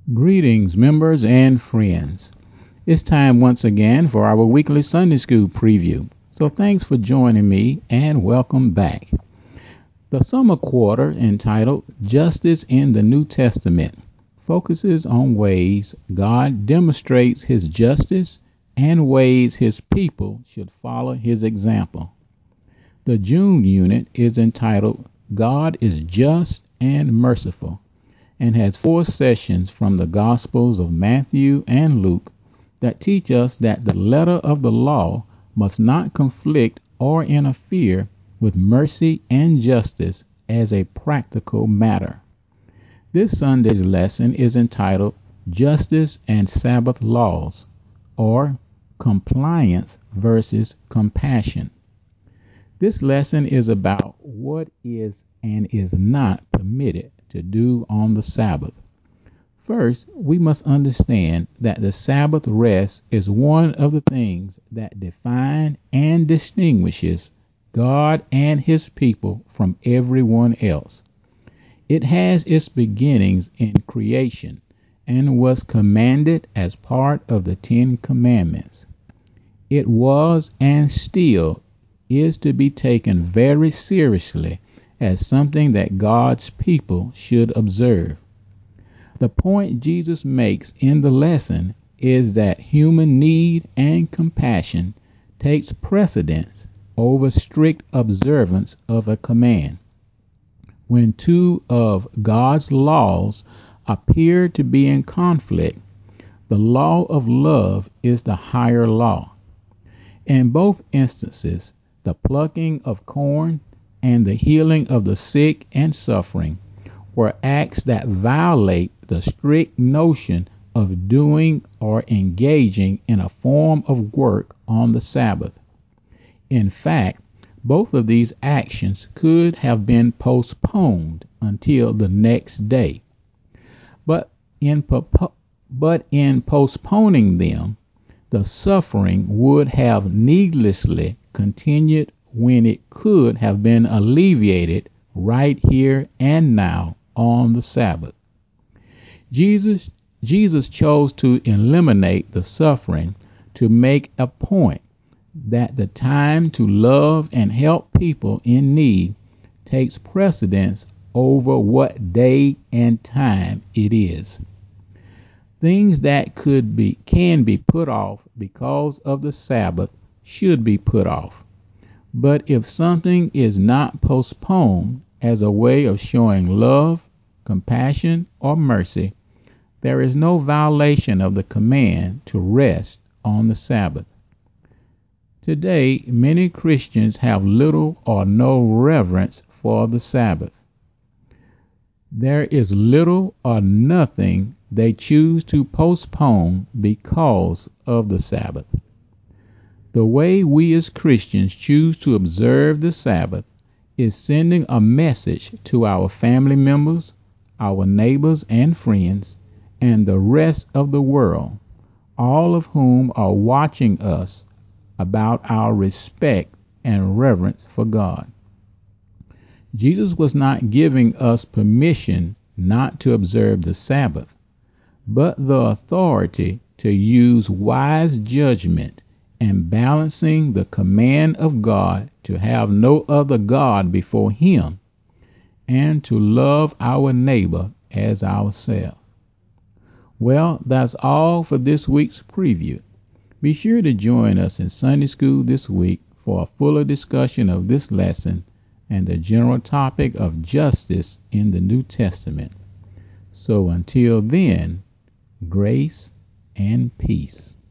Greetings, members and friends. It's time once again for our weekly Sunday School preview. So thanks for joining me and welcome back. The summer quarter, entitled Justice in the New Testament, focuses on ways God demonstrates his justice and ways his people should follow his example. The June unit is entitled God is Just and Merciful and has 4 sessions from the Gospels of Matthew and Luke that teach us that the letter of the law must not conflict or interfere with mercy and justice as a practical matter. This Sunday's lesson is entitled Justice and Sabbath Laws, or Compliance versus Compassion. This lesson is about what is and is not permitted to do on the Sabbath. First, we must understand that the Sabbath rest is one of the things that define and distinguishes God and his people from everyone else. It has its beginnings in creation and was commanded as part of the Ten Commandments. It was and still is to be taken very seriously as something that God's people should observe. The point Jesus makes in the lesson is that human need and compassion takes precedence over strict observance of a command. When two of God's laws appear to be in conflict, the law of love is the higher law. In both instances, the plucking of corn and the healing of the sick and suffering were acts that violate the strict notion of doing or engaging in a form of work on the Sabbath. In fact, both of these actions could have been postponed until the next day. But in postponing them, the suffering would have needlessly continued when it could have been alleviated right here and now on the Sabbath. Jesus chose to eliminate the suffering to make a point that the time to love and help people in need takes precedence over what day and time it is. Things that can be put off because of the Sabbath should be put off. But if something is not postponed as a way of showing love, compassion, or mercy, there is no violation of the command to rest on the Sabbath. Today, many Christians have little or no reverence for the Sabbath. There is little or nothing they choose to postpone because of the Sabbath. The way we as Christians choose to observe the Sabbath is sending a message to our family members, our neighbors and friends, and the rest of the world, all of whom are watching us, about our respect and reverence for God. Jesus was not giving us permission not to observe the Sabbath, but the authority to use wise judgment and balancing the command of God to have no other God before him and to love our neighbor as ourselves. Well, that's all for this week's preview. Be sure to join us in Sunday School this week for a fuller discussion of this lesson and the general topic of justice in the New Testament. So until then, grace and peace.